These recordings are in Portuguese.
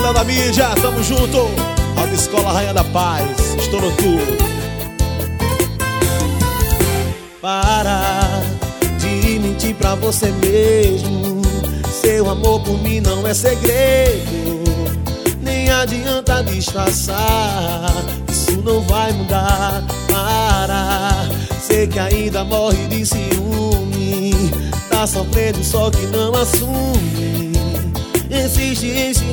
Léo da mídia, tamo junto. Autoescola Rainha da Paz, estourou tudo. Para de mentir pra você mesmo. Seu amor por mim não é segredo. Nem adianta disfarçar, isso não vai mudar. Para, sei que ainda morre de ciúme. Tá sofrendo só que não assume. Insiste em se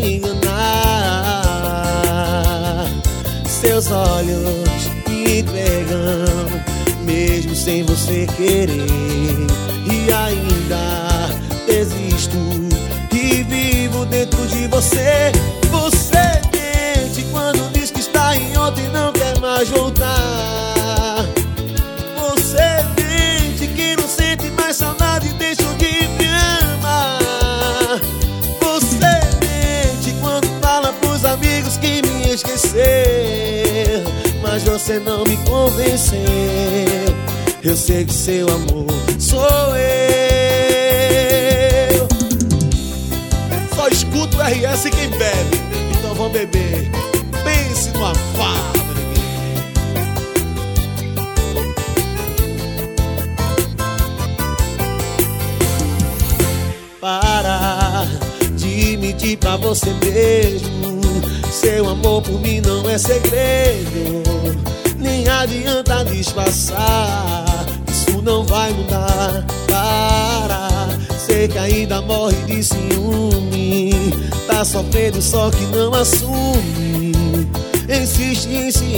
enganar. Seus olhos me entregam, mesmo sem você querer. E ainda existo e vivo dentro de você. Você mente quando diz que está em outra e não quer mais voltar. Você mente que não sente mais saudade e deixou de me amar. Você mente quando fala pros amigos que me esqueceu, mas você não me convenceu. Eu sei que seu amor sou eu. Só escuta o RS quem bebe, então vamos beber. Pense numa farra, Para de mentir pra você mesmo. Seu amor por mim não é segredo. Nem adianta disfarçar, isso não vai mudar. Para, sei que ainda morre de ciúme. Tá sofrendo só que não assume. Insiste em se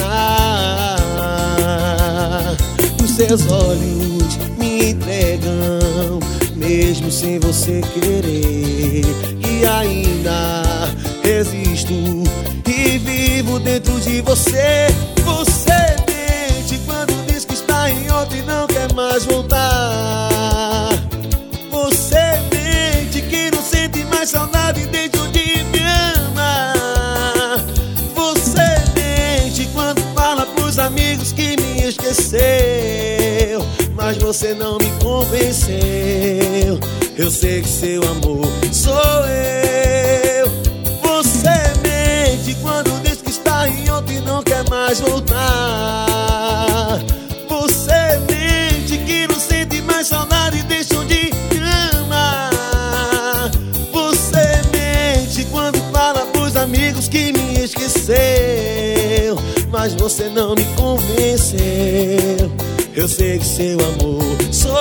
enganar. Os seus olhos me entregam, mesmo sem você querer. E ainda existo e vivo dentro de você. Você mente quando diz que está em outra e não quer mais voltar. Você mente que não sente mais saudade e deixou de me amar. Você mente quando fala pros amigos que me esqueceu, mas você não me convenceu. Eu sei que seu amor sou eu. Você mente quando diz que está em outra e não quer mais voltar. Você mente que não sente mais saudade e deixou de me amar. Você mente quando fala pros amigos que me esqueceu, mas você não me convenceu. Eu sei que seu amor sou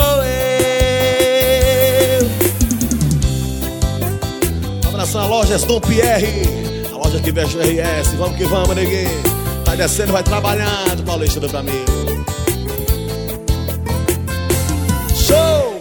eu. Um abraço a Lojas Dom Pierre, a loja que veste o RS. Vamos que vamos, neguinho. Vai descendo, vai trabalhando, Paulista pra mim. Show!